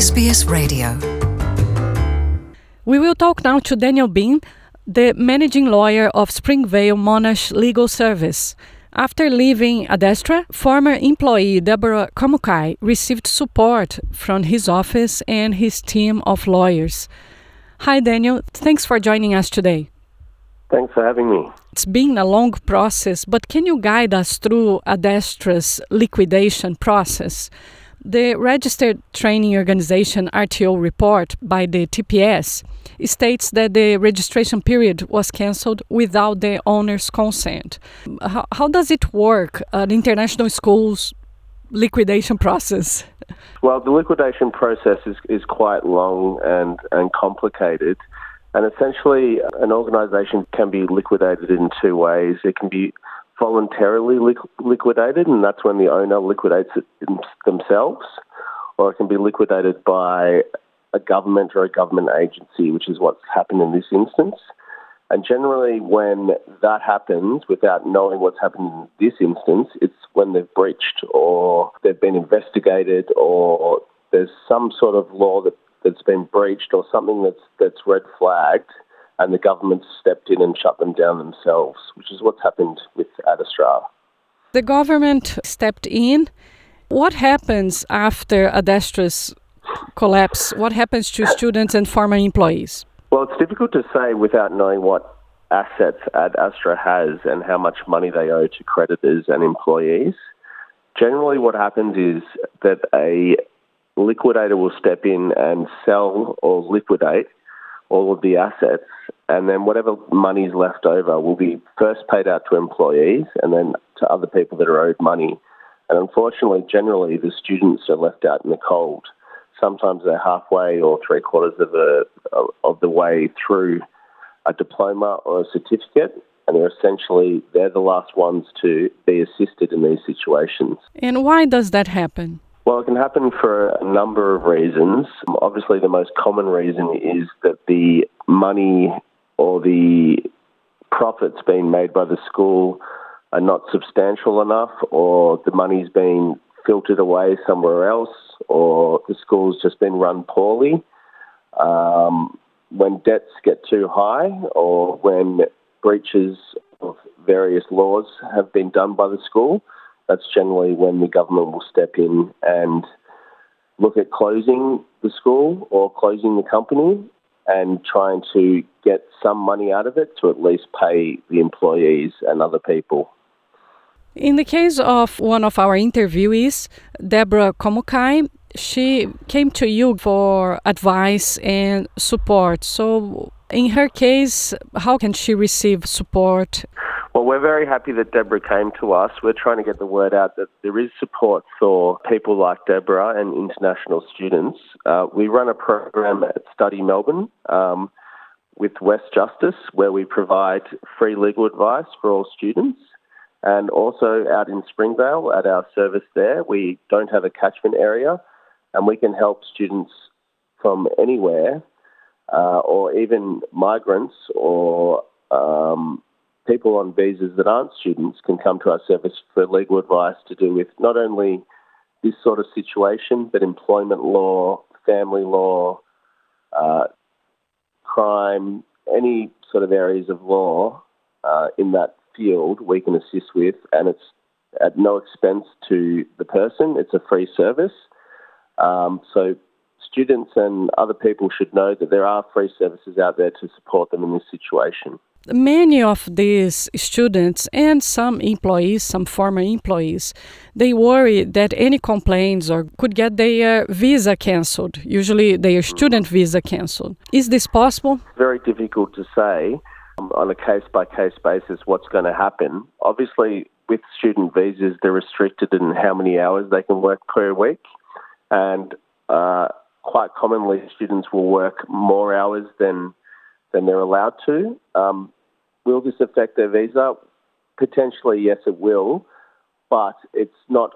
SBS Radio. We will talk now to Daniel Bean, the managing lawyer of Springvale Monash Legal Service. After leaving Adestra, former employee Deborah Kamukai received support from his office and his team of lawyers. Hi, Daniel. Thanks for joining us today. Thanks for having me. It's been a long process, but can you guide us through Adestra's liquidation process? The Registered Training Organization RTO report by the TPS states that the registration period was cancelled without the owner's consent. How does it work, an international school's liquidation process? Well, the liquidation process is quite long and complicated. And essentially, an organisation can be liquidated in two ways. It can be voluntarily liquidated, and that's when the owner liquidates it themselves, or it can be liquidated by a government or a government agency, which is what's happened in this instance. And generally, when that happens, without knowing what's happened in this instance, it's when they've breached or they've been investigated or there's some sort of law that's been breached or something that's red flagged, and the government stepped in and shut them down themselves, which is what's happened with Adestra. The government stepped in. What happens after Adestra's collapse? What happens to students and former employees? Well, it's difficult to say without knowing what assets Adestra has and how much money they owe to creditors and employees. Generally, what happens is that a liquidator will step in and sell or liquidate all of the assets, and then whatever money is left over will be first paid out to employees and then to other people that are owed money. And unfortunately, generally, the students are left out in the cold. Sometimes they're halfway or three-quarters of the way through a diploma or a certificate, and they're the last ones to be assisted in these situations. And why does that happen? Well, it can happen for a number of reasons. Obviously, the most common reason is that the money or the profits being made by the school are not substantial enough, or the money's being filtered away somewhere else, or the school's just been run poorly. When debts get too high, or when breaches of various laws have been done by the school, that's generally when the government will step in and look at closing the school or closing the company and trying to get some money out of it to at least pay the employees and other people. In the case of one of our interviewees, Deborah Kamukai, she came to you for advice and support. So in her case, how can she receive support? Well, we're very happy that Deborah came to us. We're trying to get the word out that there is support for people like Deborah and international students. We run a program at Study Melbourne with West Justice, where we provide free legal advice for all students. And also out in Springvale at our service there, we don't have a catchment area, and we can help students from anywhere, or even migrants or people on visas that aren't students can come to our service for legal advice to do with not only this sort of situation, but employment law, family law, crime, any sort of areas of law in that field we can assist with, and it's at no expense to the person. It's a free service. So students and other people should know that there are free services out there to support them in this situation. Many of these students and some employees, some former employees, they worry that any complaints or could get their visa cancelled, usually their student visa cancelled. Is this possible? Very difficult to say on a case-by-case basis what's going to happen. Obviously, with student visas, they're restricted in how many hours they can work per week, and quite commonly students will work more hours than they're allowed to. Will this affect their visa? Potentially, yes, it will, but it's not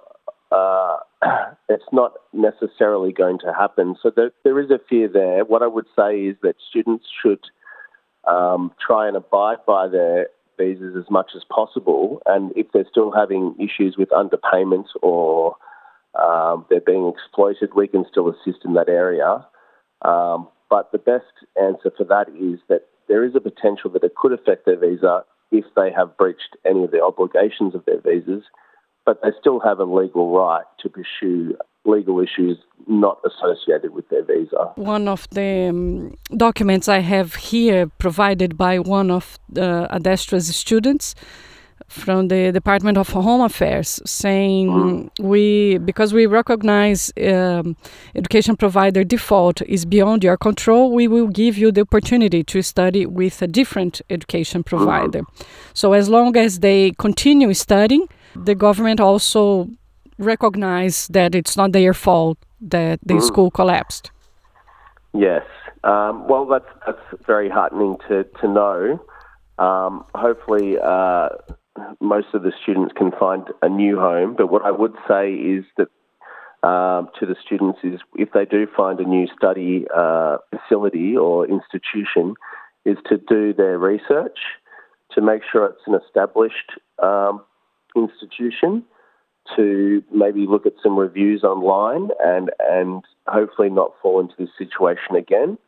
necessarily going to happen. So there is a fear there. What I would say is that students should try and abide by their visas as much as possible, and if they're still having issues with underpayment or they're being exploited, we can still assist in that area. But the best answer for that is that there is a potential that it could affect their visa if they have breached any of the obligations of their visas, but they still have a legal right to pursue legal issues not associated with their visa. One of the documents I have here provided by one of Adestra's students from the Department of Home Affairs saying because we recognize education provider default is beyond your control, we will give you the opportunity to study with a different education provider. So as long as they continue studying, the government also recognize that it's not their fault that the school collapsed. Yes. Well, that's very heartening to know. Hopefully most of the students can find a new home. But what I would say is that to the students is if they do find a new study facility or institution, is to do their research, to make sure it's an established institution, to maybe look at some reviews online and hopefully not fall into this situation again.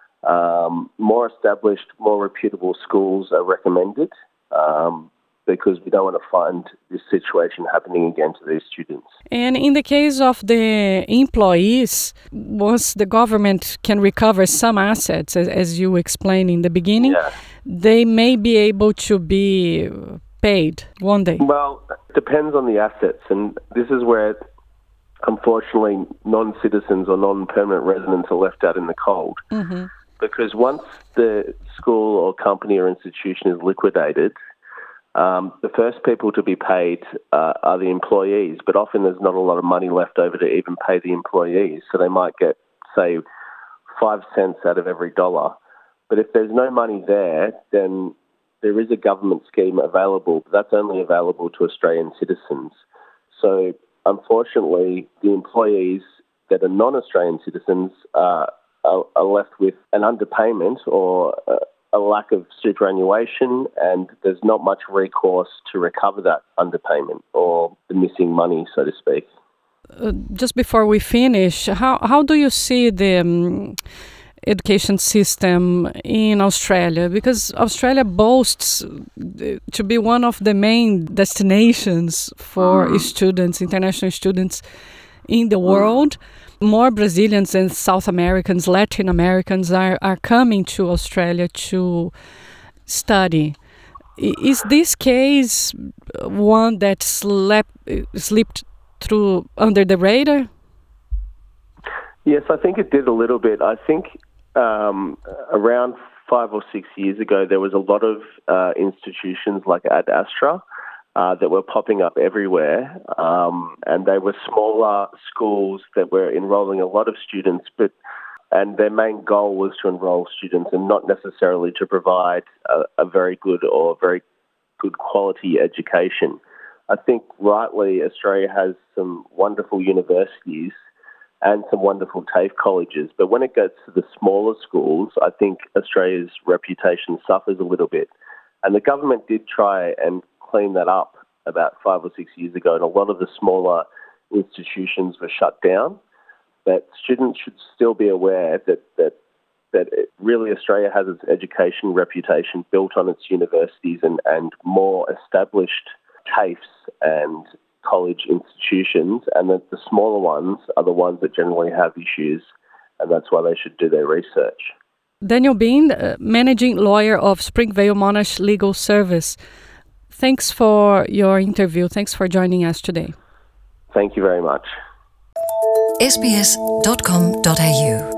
More established, more reputable schools are recommended because we don't want to find this situation happening again to these students. And in the case of the employees, once the government can recover some assets, as you explained in the beginning, they may be able to be paid one day. Well, it depends on the assets, and this is where, unfortunately, non-citizens or non-permanent residents are left out in the cold. Because once the school or company or institution is liquidated, the first people to be paid are the employees, but often there's not a lot of money left over to even pay the employees. So they might get, say, 5 cents out of every dollar. But if there's no money there, then there is a government scheme available, but that's only available to Australian citizens. So unfortunately, the employees that are non-Australian citizens are left with an underpayment or a lack of superannuation, and there's not much recourse to recover that underpayment or the missing money, so to speak. Just before we finish, how do you see the education system in Australia? Because Australia boasts to be one of the main destinations for students, international students in the world. More Brazilians and South Americans, Latin Americans are coming to Australia to study. Is this case one that slipped through under the radar? Yes, I think it did a little bit. I think around 5 or 6 years ago, there was a lot of institutions like Ad Astra that were popping up everywhere, and they were smaller schools that were enrolling a lot of students, and their main goal was to enrol students and not necessarily to provide a very good or very good quality education. I think rightly Australia has some wonderful universities and some wonderful TAFE colleges, but when it gets to the smaller schools, I think Australia's reputation suffers a little bit. And the government did try and clean that up about 5 or 6 years ago, and a lot of the smaller institutions were shut down. But students should still be aware that really Australia has its education reputation built on its universities and more established TAFEs and college institutions, and that the smaller ones are the ones that generally have issues, and that's why they should do their research. Daniel Bean, Managing Lawyer of Springvale Monash Legal Service. Thanks for your interview. Thanks for joining us today. Thank you very much. SBS.com.au